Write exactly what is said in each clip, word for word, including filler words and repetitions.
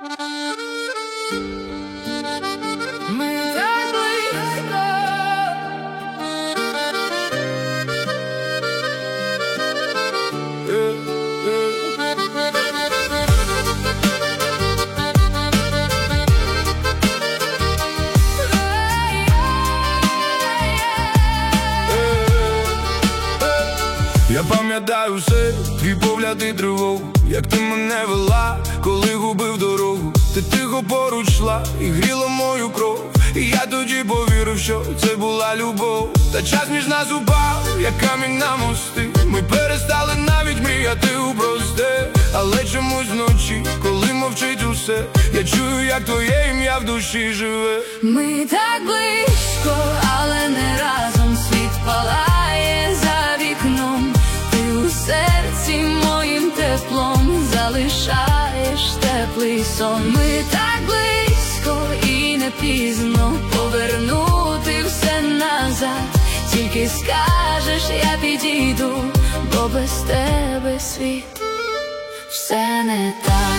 Ми так близько. Я пам'ятаю все, твій погляд і тривогу, як ти мене вела, коли губив дорогу. Ти тихо поруч йшла і гріла мою кров. І я тоді повірив, що це була любов. Та час між нас упав, як камінь на мости. Ми перестали навіть мріяти у просте. Але чомусь вночі, коли мовчить усе, я чую, як твоє ім'я в душі живе. Ми так близько, але не разом. Світ палає за вікном. Ти у серці моїм теплом залишаєш теплий сон. Ми так близько і не пізно повернути все назад. Тільки скажеш, я підійду, бо без тебе світ все не так.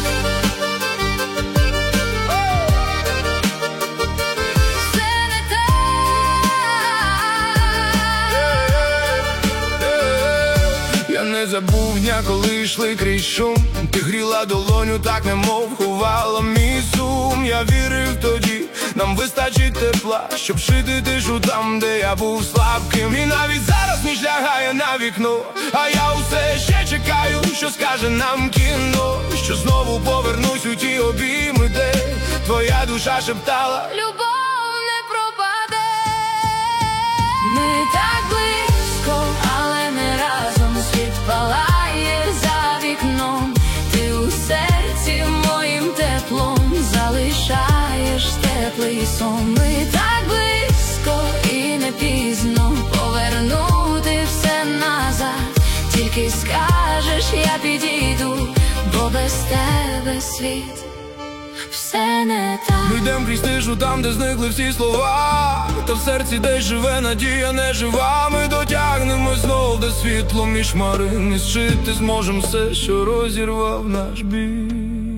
Не забув дня, коли йшли крізь шум. Ти гріла долоню, так немов ховала мій сум. Я вірив тоді, нам вистачить тепла, щоб шити тишу там, де я був слабким. І навіть зараз ніч лягає на вікно, а я усе ще чекаю, що скаже нам кіно. Що знову повернусь у ті обійми, де твоя душа шептала: любов не пропаде. Ми так близько, але не разом. Світ палає за вікном. Ти у серці моїм теплом залишаєш теплий сон. Ми так близько і не пізно повернути все назад. Тільки скажеш, я підійду, бо без тебе світ все не так. Ми йдем крізь тишу там, де зникли всі слова. Та в серці десь живе надія не жива. Ми дотягнемо знов до світло між хмарин. І зшити зможем все, що розірвав наш біль.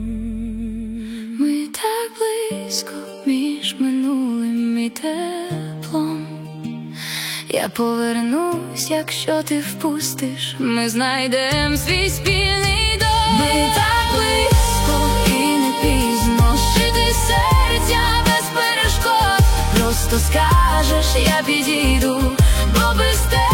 Ми так близько між минулим і теплом. Я повернусь, якщо ти впустиш. Ми знайдем свій спільний дом. Ми так близько і не пізно зшити серця без перешкод. Просто скажеш, я підійду, бо без тебе